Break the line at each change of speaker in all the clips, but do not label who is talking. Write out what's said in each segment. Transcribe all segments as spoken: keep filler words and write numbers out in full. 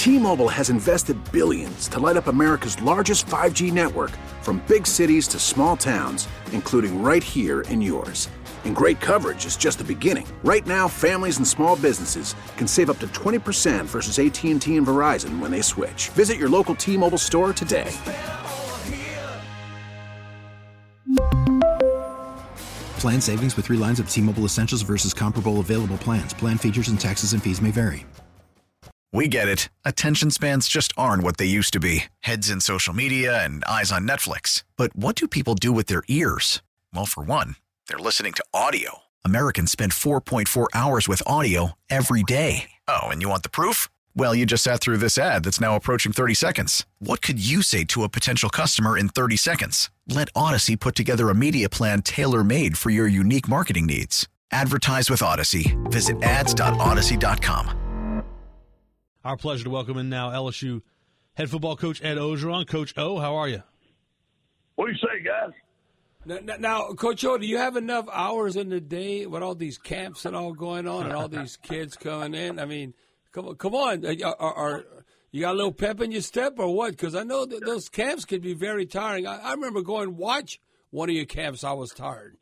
T-Mobile has invested billions to light up America's largest five G network, from big cities to small towns, including right here in yours. And great coverage is just the beginning. Right now, families and small businesses can save up to twenty percent versus A T and T and Verizon when they switch. Visit your local T-Mobile store today.
Plan savings with three lines of T-Mobile Essentials versus comparable available plans. Plan features and taxes and fees may vary.
We get it. Attention spans just aren't what they used to be. Heads in social media and eyes on Netflix. But what do people do with their ears? Well, for one, they're listening to audio. Americans spend four point four hours with audio every day. Oh, and you want the proof? Well, you just sat through this ad that's now approaching thirty seconds. What could you say to a potential customer in thirty seconds? Let Odyssey put together a media plan tailor-made for your unique marketing needs. Advertise with Odyssey. Visit ads dot odyssey dot com.
Our pleasure to welcome in now L S U head football coach Ed Orgeron. Coach O, how are you?
What do you say, guys?
Now, now, Coach O, do you have enough hours in the day with all these camps and all going on and all these kids coming in? I mean, come on, come on. Are, are, are you got a little pep in your step or what? Because I know that those camps can be very tiring. I, I remember going watch one of your camps. I was tired.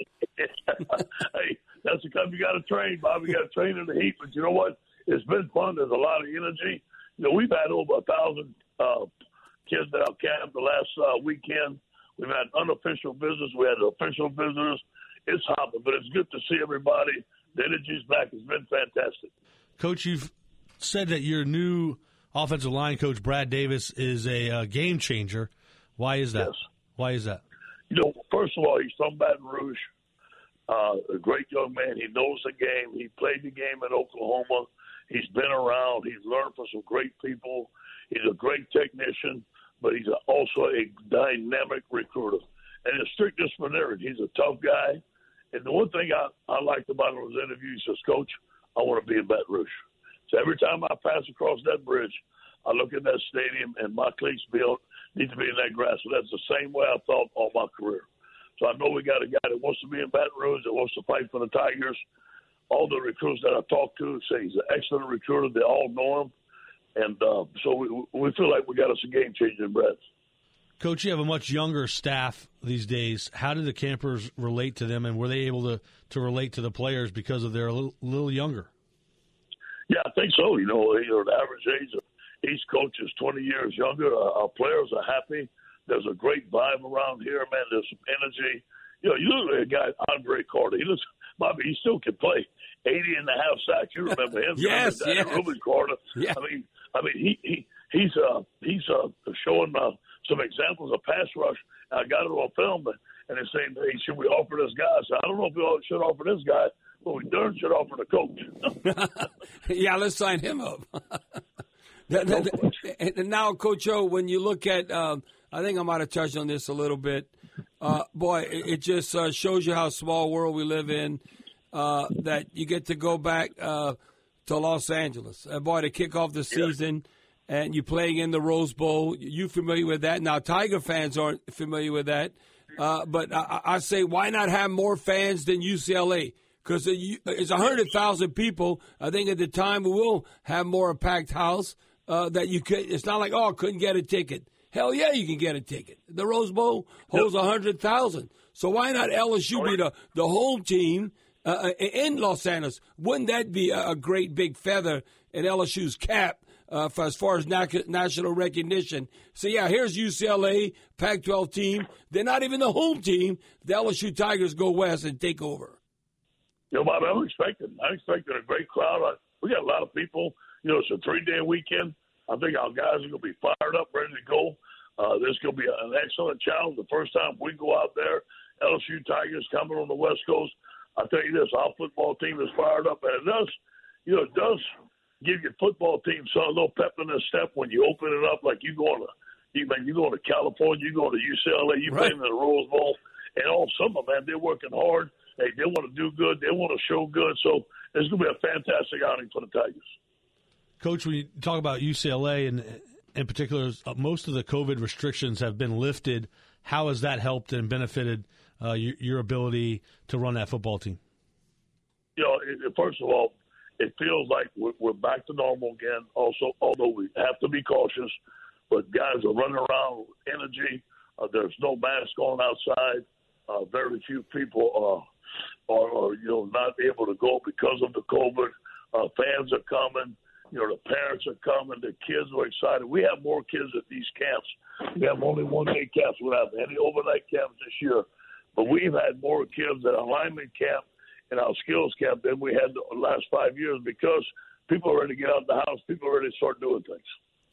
Hey, that's because you got to train, Bob. You got to train in the heat. But you know what? It's been fun. There's a lot of energy. You know, we've had over a thousand uh, kids at our camp the last uh, weekend. We've had unofficial visitors. We had official visitors. It's hopping, but it's good to see everybody. The energy's back. It's been fantastic.
Coach, you've said that your new offensive line coach, Brad Davis, is a uh, game changer. Why is that?
Yes.
Why is that?
You know, first of all, he's from Baton Rouge. Uh, a great young man. He knows the game. He played the game in Oklahoma. He's been around. He's learned from some great people. He's a great technician, but he's also a dynamic recruiter. And a strict disciplinarian. He's a tough guy. And the one thing I, I liked about him in his interview, he says, Coach, I want to be in Baton Rouge. So every time I pass across that bridge, I look at that stadium and my cleats built need to be in that grass. So that's the same way I thought all my career. So I know we got a guy that wants to be in Baton Rouge, that wants to fight for the Tigers. All the recruits that I talked to say he's an excellent recruiter. They all know him. And uh, so we, we feel like we got us a game changer in Brad.
Coach, you have a much younger staff these days. How did the campers relate to them, and were they able to, to relate to the players because of they're a little, little younger?
Yeah, I think so. You know, you know, the average age of each coach is twenty years younger. Our, our players are happy. There's a great vibe around here, man. There's some energy. You know, you look at a guy, Andre Carter. He looks, Bobby, he still can play. eighty and a half sacks. You remember him?
Yes, yes.
Ruben Carter.
Yeah.
I mean, I mean, he, he he's uh he's uh showing uh, some examples of pass rush. I got it on film, and they're saying, hey, should we offer this guy? So I don't know if we should offer this guy, but we darn should offer the coach.
Yeah, let's sign him up. And now, Coach O, when you look at, um, I think I might have touched on this a little bit. Uh, boy, it, it just uh, shows you how small world we live in. Uh, that you get to go back uh, to Los Angeles, uh, boy, to kick off the season, and you're playing in the Rose Bowl. You familiar with that? Now, Tiger fans aren't familiar with that, uh, but I, I say, why not have more fans than U C L A? Because it's one hundred thousand people. I think at the time we will have more a packed house. Uh, that you could. It's not like, oh, I couldn't get a ticket. Hell yeah, you can get a ticket. The Rose Bowl holds one hundred thousand. So why not L S U be the, the home team uh, in Los Angeles? Wouldn't that be a, a great big feather in L S U's cap uh, for as far as na- national recognition? So, yeah, here's U C L A, Pac twelve team. They're not even the home team. The L S U Tigers go west and take over.
You know, Bob, I'm expecting. I'm expecting a great crowd. I, we got a lot of people. You know, it's a three-day weekend. I think our guys are going to be fired up, ready to go. Uh, this is going to be an excellent challenge. The first time we go out there, L S U Tigers coming on the West Coast. I'll tell you this, our football team is fired up. And it does, you know, it does give your football team some a little pep in their step when you open it up like you going to, you, man, you going to California, you going to U C L A, you
Right.
playing in the Rose Bowl. And all summer, man, they're working hard. Hey, they want to do good. They want to show good. So it's going to be a fantastic outing for the Tigers.
Coach, when you talk about U C L A and in particular, most of the COVID restrictions have been lifted. How has that helped and benefited uh, your, your ability to run that football team?
You know, it, first of all, it feels like we're, we're back to normal again. Also, although we have to be cautious, but guys are running around with energy. Uh, there's no mask on outside. Uh, very few people uh, are, are, you know, not able to go because of the COVID. Uh, fans are coming. You know, the parents are coming. The kids are excited. We have more kids at these camps. We have only one-day camps. We don't have any overnight camps this year. But we've had more kids at our lineman camp and our skills camp than we had the last five years because people are ready to get out of the house. People are ready to start doing things.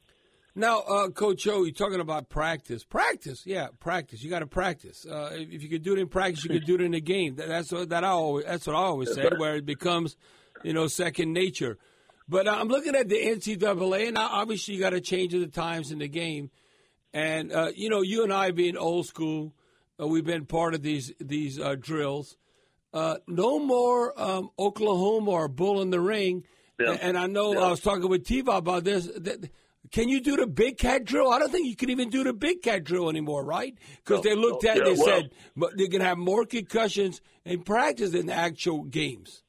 Now, uh, Coach O, you're talking about practice. Practice, yeah, practice. You got to practice. Uh, if, if you could do it in practice, you could do it in the game. That, that's what that I always. That's what I always say, where it becomes, you know, second nature. But uh, I'm looking at the N C double A, and obviously you got to change the times in the game. And uh, you know, you and I being old school, uh, we've been part of these these uh, drills. Uh, no more um, Oklahoma or Bull in the Ring. Yeah. And, and I know yeah. I was talking with T-Bob about this. That, can you do the big cat drill? I don't think you can even do the big cat drill anymore, right? Because no, they looked no, at it and yeah, they well, said but they can have more concussions in practice than the actual games.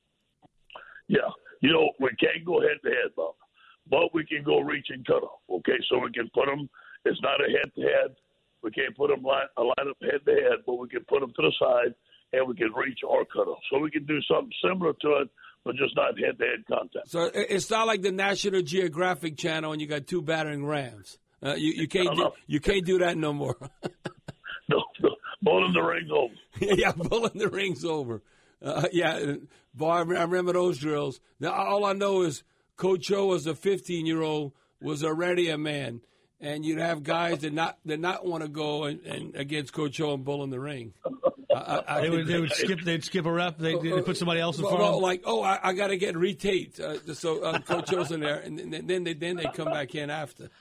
Yeah. You know, we can't go head-to-head, Bob, but we can go reach and cut off, okay? So we can put them – it's not a head-to-head. We can't put them line, a line up head-to-head, but we can put them to the side, and we can reach or cut off. So we can do something similar to it, but just not head-to-head contact.
So it's not like the National Geographic Channel and you got two battering rams. Uh, you, you can't do, you can't do that no more.
no, no, Bull in the Ring's over.
yeah, Bull in the Ring's over. Uh, yeah, boy, I remember those drills. Now, all I know is Coach O as a fifteen-year-old was already a man, and you'd have guys that not that not want to go and, and against Coach O and Bull in the Ring. I, I
they would they would skip they'd skip a rep. They would put somebody else in front.
Well,
of them.
Like oh, I, I got to get retaped. Uh, so uh, Coach O's in there, and then then they then they come back in after.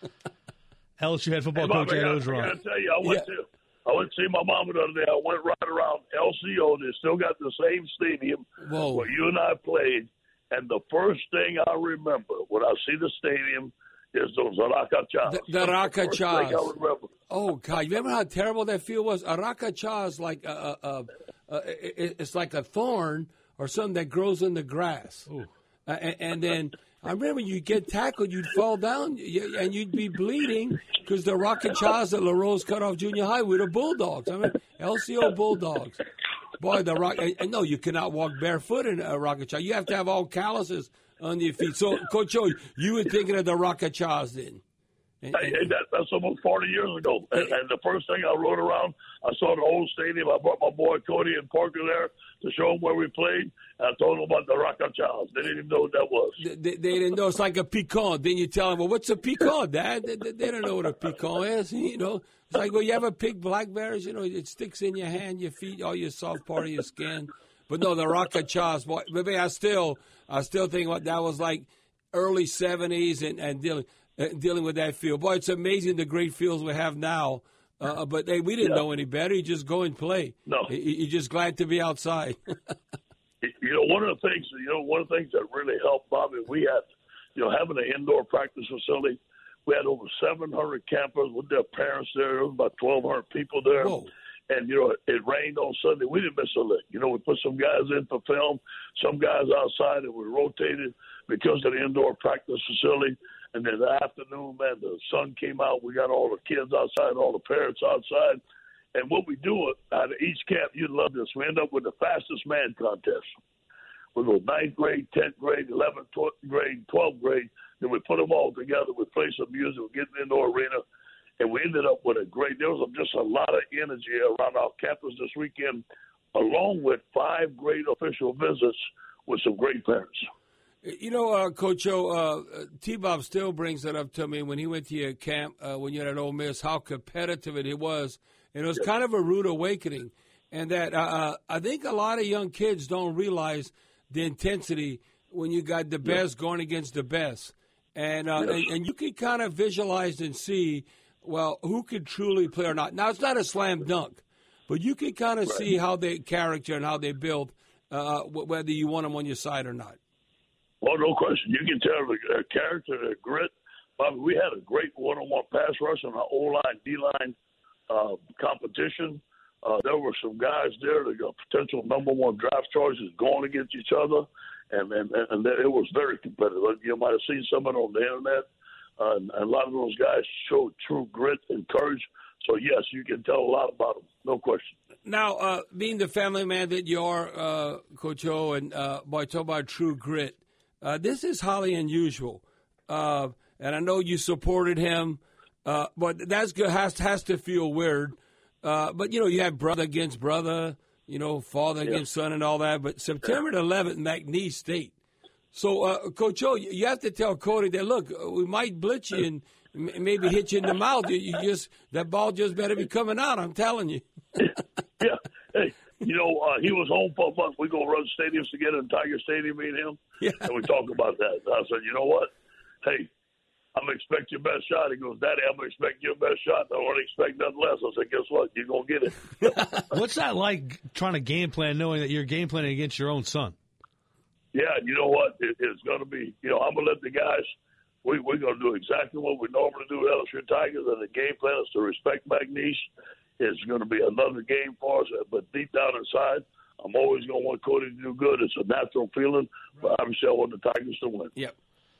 L S U head football
hey,
coach Ed
I
Orgeron.
I got to tell you, I went yeah. to. I went to see my mama the other day. I went right around L C O. They still got the same stadium
Whoa.
where you and I played. And the first thing I remember when I see the stadium is those Aracachas.
The, the Aracachas. Oh, God. You remember how terrible that field was? Aracachas, like a, a, a, a, it's like a thorn or something that grows in the grass. Uh, and, and then I remember you'd get tackled, you'd fall down, and you'd be bleeding because the Aracachas at LaRose Cutoff Junior High were the Bulldogs. I mean, L C O Bulldogs. Boy, the rock. And no, you cannot walk barefoot in a Aracachas. You have to have all calluses on your feet. So, Coach O, you were thinking of the Aracachas then.
And, and, hey, that, that's almost forty years ago. And, and the first thing I rode around, I saw the old stadium. I brought my boy Cody and Parker there to show them where we played. And I told them about the Aracachas. They didn't even know what that was.
They, they, they didn't know. It's like a pecan. Then you tell them, well, what's a pecan, Dad? They, they, they don't know what a pecan is. You know, it's like, well, you ever pick blackberries? You know, it sticks in your hand, your feet, all your soft part of your skin. But no, the Aracachas, boy, maybe I still, I still think what that was like early seventies and, and dealing. Uh, dealing with that field. Boy, it's amazing the great fields we have now. Uh, but, hey, we didn't yeah. know any better. You just go and play.
No.
You're just glad to be outside.
You know, one of the things, you know, one of the things that really helped, Bobby, we had, you know, having an indoor practice facility. We had over seven hundred campers with their parents there. There was about twelve hundred people there.
Whoa.
And, you know, it rained on Sunday. We didn't miss a lick. You know, we put some guys in for film, some guys outside, and we rotated because of the indoor practice facility. And then the afternoon, man, the sun came out. We got all the kids outside, all the parents outside. And what we do out of each camp, you'd love this. We end up with the fastest man contest. We go ninth grade, tenth grade, eleventh grade, twelfth grade. Then we put them all together. We play some music. We get in the indoor arena. And we ended up with a great – there was just a lot of energy around our campus this weekend, along with five great official visits with some great parents.
You know, uh, Coach O, uh, T-Bob still brings that up to me when he went to your camp uh, when you had at Ole Miss, how competitive it was. And it was kind of a rude awakening. And that uh, I think a lot of young kids don't realize the intensity when you got the best yeah. going against the best. And, uh, yes. and and you can kind of visualize and see, well, who could truly play or not. Now, it's not a slam dunk, but you can kind of right. see how they character and how they build, uh, whether you want them on your side or not.
Well, no question. You can tell the uh, character, the grit. Bobby, we had a great one-on-one pass rush on our O-line, D-line uh, competition. Uh, there were some guys there that got potential number one draft choices going against each other. and and, and it was very competitive. You might have seen some of it on the internet, uh, and, and a lot of those guys showed true grit and courage. So, yes, you can tell a lot about them, no question.
Now, uh, being the family man that you are, uh, Coach O, and uh, boy, talk about true grit, uh, this is highly unusual. Uh, and I know you supported him, uh, but that's good, has, has to feel weird. Uh, but, you know, you have brother against brother, you know, father
yeah.
against son and all that. But September the eleventh, McNeese State. So, uh, Coach O, you have to tell Cody that, look, we might blitz you and maybe hit you in the mouth. You, you just that ball just better be coming out. I'm telling you.
yeah. Hey, you know, uh, he was home for a month. We go run stadiums together in Tiger Stadium, me and him,
yeah.
and we talk about that. And I said, you know what? Hey, I'm gonna expect your best shot. He goes, Daddy, I'm gonna expect your best shot. I don't expect nothing less. I said, guess what? You're gonna get it.
What's that like, trying to game plan, knowing that you're game planning against your own son?
Yeah, you know what? It, it's gonna be. You know, I'm gonna let the guys. We, we're going to do exactly what we normally do with L S U Tigers, and the game plan is to respect McNeese. It's going to be another game for us, but deep down inside, I'm always going to want Cody to do good. It's a natural feeling, but obviously I want the Tigers to win.
Yep.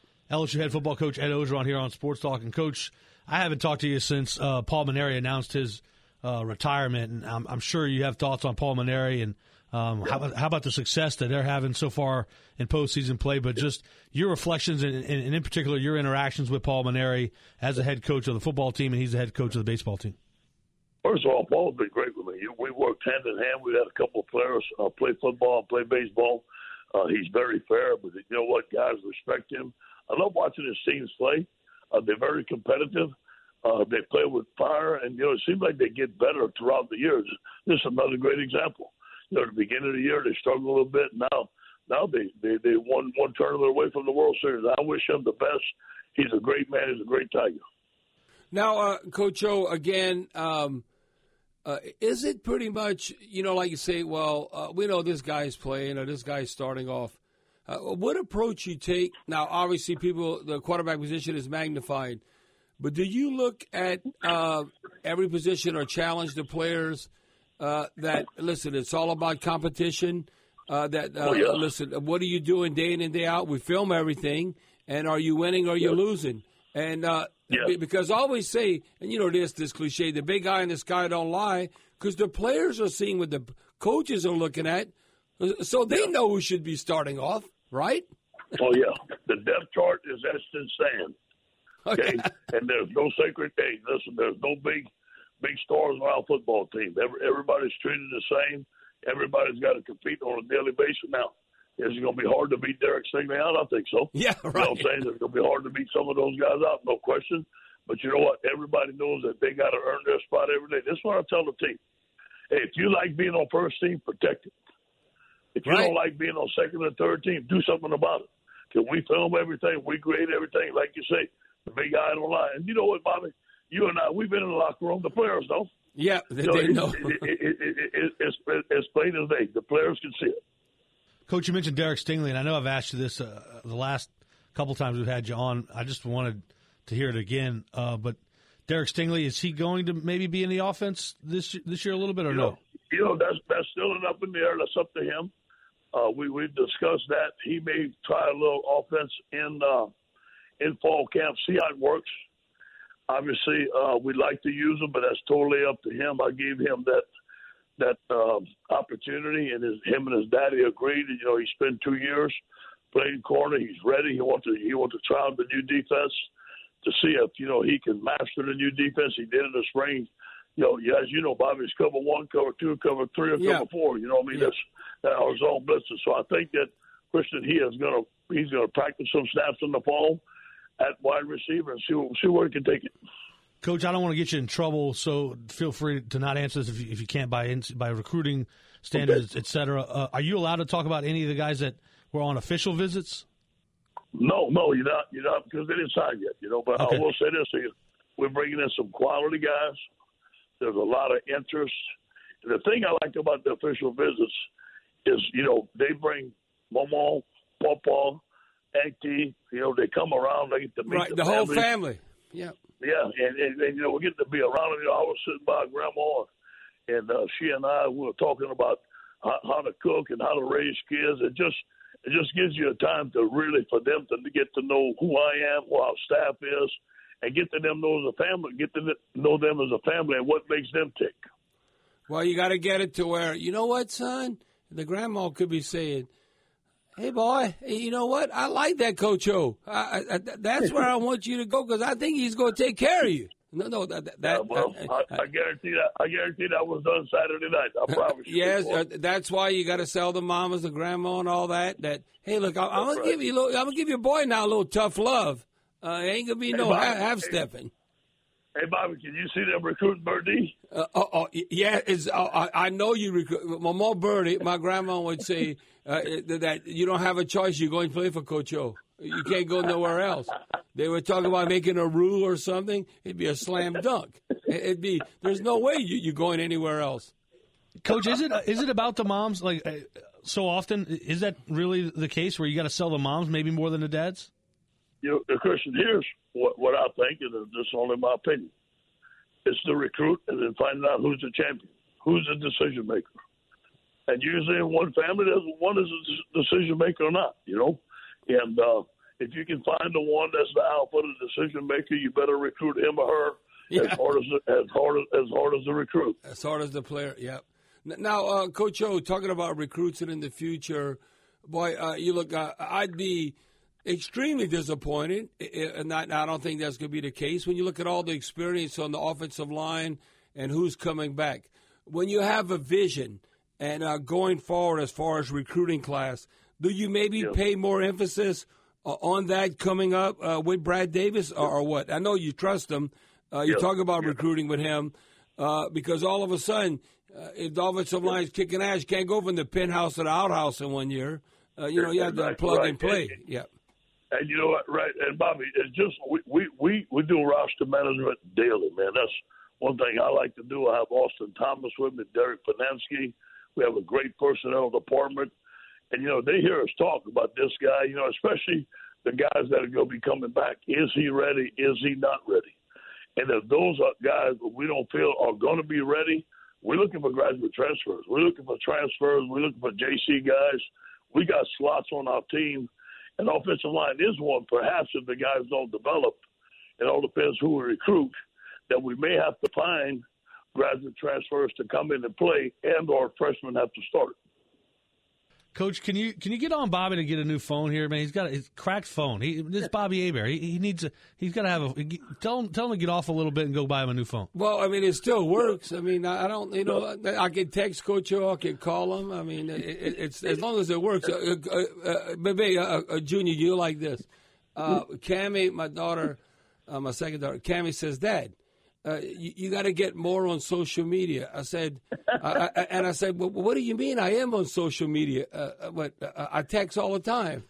L S U head football coach Ed Orgeron here on Sports Talk. And, Coach, I haven't talked to you since uh, Paul Mainieri announced his uh, retirement, and I'm, I'm sure you have thoughts on Paul Mainieri and Um, how, about, how about the success that they're having so far in postseason play, but just your reflections and, and, and in particular your interactions with Paul Mainieri as a head coach of the football team, and he's the head coach of the baseball team?
First of all, Paul's been great with me. We worked hand in hand. We had a couple of players uh, play football and play baseball. Uh, he's very fair, but you know what? Guys respect him. I love watching his teams play. Uh, they're very competitive. Uh, they play with fire, and you know it seems like they get better throughout the years. This is another great example. You know, at the beginning of the year, they struggled a little bit. Now, now they, they, they won one tournament away from the World Series. I wish him the best. He's a great man. He's a great Tiger.
Now, uh, Coach O, again, um, uh, is it pretty much, you know, like you say, well, uh, we know this guy's playing or this guy's starting off. Uh, what approach you take? Now, obviously, people, the quarterback position is magnified. But do you look at uh, every position or challenge the players? Uh, that listen, it's all about competition. Uh, that uh,
oh, yeah.
listen, what are you doing day in and day out? We film everything, and are you winning or are you yeah. losing? And uh, yeah. because I always say, and you know this this cliche, the big eye in the sky don't lie, because the players are seeing what the coaches are looking at, so they yeah. know who should be starting off, right?
Oh yeah, the depth chart is etched in sand. Okay, and there's no sacred day. Listen, there's no big. Big stars on our football team. Every, everybody's treated the same. Everybody's got to compete on a daily basis. Now, is it going to be hard to beat Derek Stingley out? I think so.
Yeah, right.
You know what I'm saying? It's going to be hard to beat some of those guys out, no question. But you know what? Everybody knows that they got to earn their spot every day. This is what I tell the team. Hey, if you like being on first team, protect it. If you right. don't like being on second or third team, do something about it. Because we film everything. We grade everything. Like you say, the big guy don't lie. And you know what, Bobby? You and I, we've been in the locker room. The players know.
Yeah, they,
you know,
they know.
It, it, it, it, it, it's, it's plain as day. The players can see it.
Coach, you mentioned Derek Stingley, and I know I've asked you this uh, the last couple times we've had you on. I just wanted to hear it again. Uh, but Derek Stingley, is he going to maybe be in the offense this this year a little bit or
you
no?
Know, you know, that's that's still an up in the air. That's up to him. Uh, we we've discussed that. He may try a little offense in uh, in fall camp, see how it works. Obviously, uh, we'd like to use him, but that's totally up to him. I gave him that that um, opportunity, and his, him and his daddy agreed. You know, he spent two years playing corner. He's ready. He wants to he wants to try out the new defense to see if you know he can master the new defense. He did in the spring. You know, as you know, Bobby's cover one, cover two, cover three, or
yeah.
cover four. You know what I mean?
Yeah.
That's that our zone blitzes. So I think that Christian he is gonna he's gonna practice some snaps in the fall at wide receiver and see, see where he can take it.
Coach, I don't want to get you in trouble, so feel free to not answer this if you, if you can't by by recruiting standards, okay. et cetera. Uh, are you allowed to talk about any of the guys that were on official visits?
No, no, you're not. You're not because they didn't sign yet. You know, but
okay.
I will say this to you: we're bringing in some quality guys. There's a lot of interest. And the thing I like about the official visits is, you know, they bring Momo, Pawpaw, Auntie, you know, they come around, they get to meet
right,
the,
the
family.
whole family. Yeah.
Yeah, and, and, and, you know, we get to be around them. You know, I was sitting by Grandma, and uh, she and I we were talking about how, how to cook and how to raise kids. And just It just gives you a time to really, for them to get to know who I am, who our staff is, and get to them know as a family, get to know them as a family and what makes them tick.
Well, you got to get it to where, you know what, son? The grandma could be saying, hey, boy, you know what? I like that Coach O. I, I, that's where I want you to go because I think he's going to take care of you. No, no, that. that
yeah, well, I, I, I guarantee that. I guarantee that was done Saturday night. I promise you.
Yes, uh, that's why you got to sell the mamas, the grandma, and all that. That hey, look, I, I'm gonna right. give you, a little, I'm gonna give your boy now a little tough love. Uh, it ain't gonna be hey, no Bobby, half stepping.
Hey, Bobby, can you see them recruiting Birdie?
Uh, oh, oh, yeah, it's, uh, I, I know you recruit. My mom Birdie, my grandma would say uh, that you don't have a choice. You're going to play for Coach O. You can't go nowhere else. They were talking about making a rule or something. It'd be a slam dunk. It'd be. There's no way you, you're going anywhere else.
Coach, is it is it about the moms? Like so often, is that really the case where you got to sell the moms maybe more than the dads?
You know, Christian, here's what, what I think, and this is only my opinion. It's the recruit and then finding out who's the champion, who's the decision maker. And usually in one family, there's one is a decision maker or not, you know. And uh, if you can find the one that's the alpha, the decision maker, you better recruit him or her yeah. as hard as as hard as, as hard as the recruit.
As hard as the player, yeah. Now, uh, Coach O, talking about recruiting in the future, boy, uh, you look, uh, I'd be extremely disappointed, and I don't think that's going to be the case when you look at all the experience on the offensive line and who's coming back. When you have a vision and uh, going forward as far as recruiting class, do you maybe yeah. pay more emphasis uh, on that coming up uh, with Brad Davis or, or what? I know you trust him. Uh, you yeah. talk about yeah. recruiting with him uh, because all of a sudden, uh, if the offensive line is kicking ass, you can't go from the penthouse to the outhouse in one year. Uh, you know, you have to right, plug right. and play. And,
yeah. And you know what, right? And Bobby, it's just we, we, we, we do roster management daily, man. That's one thing I like to do. I have Austin Thomas with me, Derek Panansky. We have a great personnel department. And, you know, they hear us talk about this guy, you know, especially the guys that are going to be coming back. Is he ready? Is he not ready? And if those are guys that we don't feel are going to be ready, we're looking for graduate transfers. We're looking for transfers. We're looking for J C guys. We got slots on our team. And offensive line is one. Perhaps if the guys don't develop, it all depends who we recruit, that we may have to find graduate transfers to come in and play and or freshmen have to start.
Coach, can you can you get on Bobby to get a new phone here, man? He's got a his cracked phone. He this is Bobby Hebert. He, he needs a, he's got to have a tell him tell him to get off a little bit and go buy him a new phone.
Well, I mean, it still works. I mean, I don't, you know, I can text Coach O, I can call him. I mean, it, it's as long as it works. Uh, uh, uh, maybe uh, uh, Junior, you like this? Uh, Cammie, my daughter, uh, my second daughter, Cammie says, Dad, Uh, you, you got to get more on social media. I said, I, I, and I said, well, what do you mean? I am on social media. Uh, but uh, I text all the time.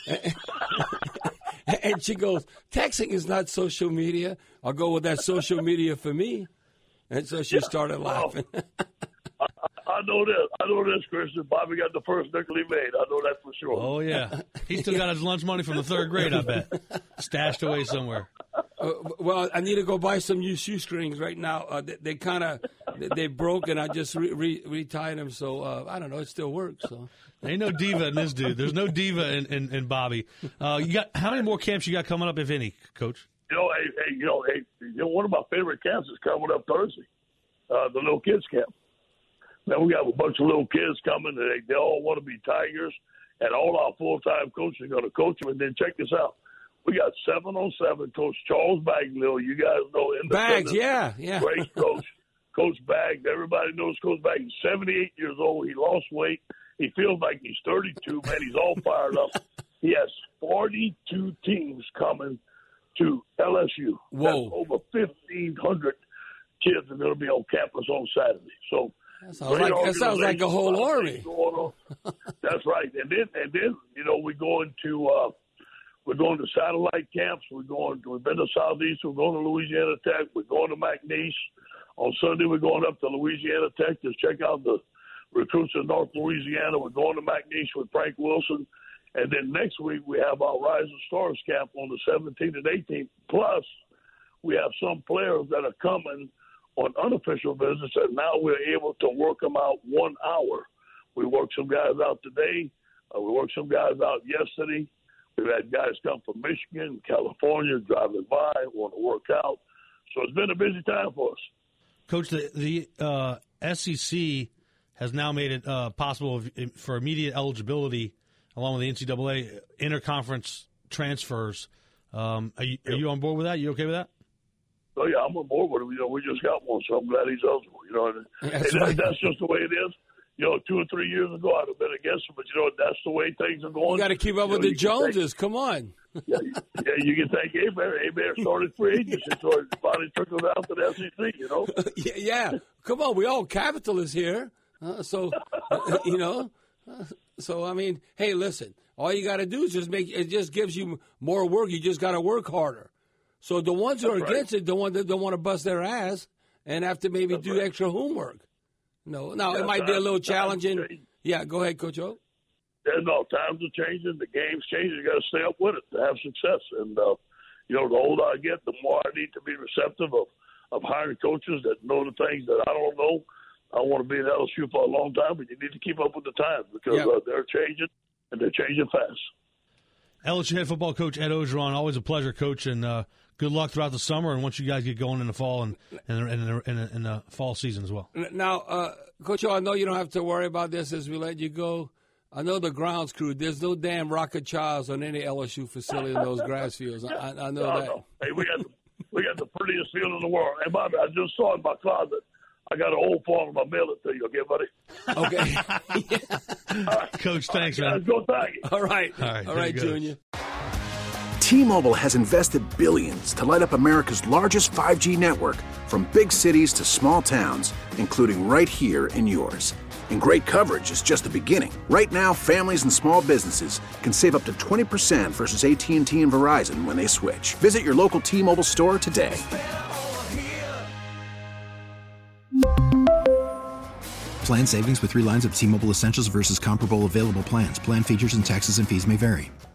And she goes, texting is not social media. I'll go with that social media for me. And so she yeah, started laughing.
Well, I, I know this. I know this, Christian. Bobby got the first nickel he made. I know that for sure.
Oh, yeah. He still got his lunch money from the third grade, I bet. Stashed away somewhere.
Uh, well, I need to go buy some new shoestrings right now. Uh, they, they kind of they broke, and I just re, re, retied them. So uh, I don't know. It still works. So
ain't no diva in this dude. There's no diva in, in, in Bobby. Uh, you got how many more camps you got coming up, if any, Coach?
You know, hey, hey, you know, hey, you know, one of my favorite camps is coming up Thursday. Uh, the little kids camp. Now we have a bunch of little kids coming, and they, they all want to be Tigers, and all our full time coaches are going to coach them. And then check this out. We got seven on seven. Coach Charles Bagley, you guys know him.
Bags, yeah, yeah.
Great coach. Coach Bags, everybody knows Coach Bags. He's seventy-eight years old. He lost weight. He feels like he's thirty-two, man. He's all fired up. He has forty-two teams coming to L S U.
Whoa.
That's over fifteen hundred kids are going to be on campus on Saturday. So
that sounds like, that sounds like a whole army.
That's right. And then, and then, you know, we go into uh, – we're going to satellite camps. We're going. To, we've been to Southeast. We're going to Louisiana Tech. We're going to McNeese. On Sunday, we're going up to Louisiana Tech to check out the recruits in North Louisiana. We're going to McNeese with Frank Wilson. And then next week, we have our Rising Stars camp on the seventeenth and eighteenth. Plus, we have some players that are coming on unofficial visits, and now we're able to work them out one hour. We worked some guys out today. Uh, we worked some guys out yesterday. We've had guys come from Michigan, California, driving by, want to work out. So it's been a busy time for us.
Coach, the, the uh, S E C has now made it uh, possible for immediate eligibility, along with the N C double A, interconference transfers. Um, are, you, are you on board with that? You okay with that?
Oh, yeah, I'm on board with it. You know, we just got one, so I'm glad he's eligible. You know, and,
that's,
and
right.
that, that's just the way it is. You know, two or three years ago, I'd have been against him, but, you know, that's the way things are going.
You got to keep up
you
with
know,
the Joneses. Think, Come on.
yeah, yeah, you can thank Abear. Abear started free agency, so it finally trickled out to the S E C, you know?
yeah, yeah. Come on. We all capitalists here. Uh, so, you know, uh, so, I mean, hey, listen, all you got to do is just make it just gives you more work. You just got to work harder. So the ones that are
right.
against it, the ones that don't want to bust their ass and have to maybe
That's
do
right.
extra homework. No, now
yeah,
it might be a little challenging.
Change.
Yeah, go ahead, Coach O.
Yeah, no, times are changing. The game's changing. You got to stay up with it to have success. And, uh, you know, the older I get, the more I need to be receptive of, of hiring coaches that know the things that I don't know. I want to be in L S U for a long time, but you need to keep up with the times because
yep.
uh, they're changing, and they're changing fast.
L S U head football coach Ed Orgeron, always a pleasure, Coach, and uh, good luck throughout the summer and once you guys get going in the fall and in the, in the, in the fall season as well.
Now, uh, Coach O, I know you don't have to worry about this as we let you go. I know the grounds crew, there's no damn rocket child on any L S U facility in those grass fields. I, I know
no,
that.
No. Hey, we got, the, we got the prettiest field in the world. Hey, Bobby, I just saw in my closet. I got an old form. I'll mail it to you. Okay, buddy?
Okay. yeah.
Right.
Coach, thanks,
All right,
man.
guys, go tag it.
All right.
All right,
All right,
there you go.
Junior.
T-Mobile has invested billions to light up America's largest five G network, from big cities to small towns, including right here in yours. And great coverage is just the beginning. Right now, families and small businesses can save up to twenty percent versus A T and T and Verizon when they switch. Visit your local T-Mobile store today.
Plan savings with three lines of T-Mobile Essentials versus comparable available plans. Plan features and taxes and fees may vary.